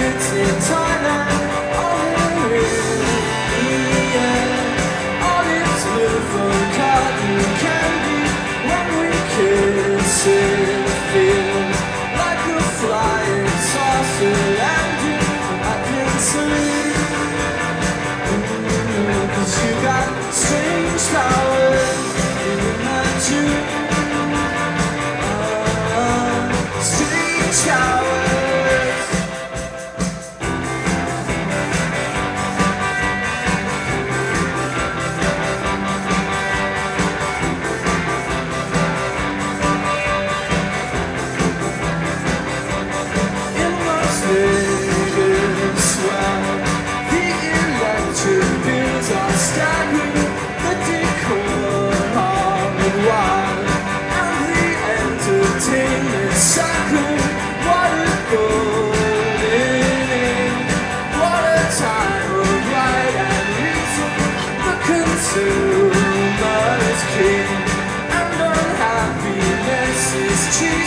kids in Thailand, all in the air. Olives, liver, cotton candy. When we kiss it feels like a flying saucer landing at Pennsylvania. 'Cause you got strange powers in my dream. Strange powers. In Las Vegas, well, the electric bills are staggering, the decor hard wild, and the entertainment saccharin. What a golden age, what a time of right and reason. The consumer's king, and unhappiness is cheap.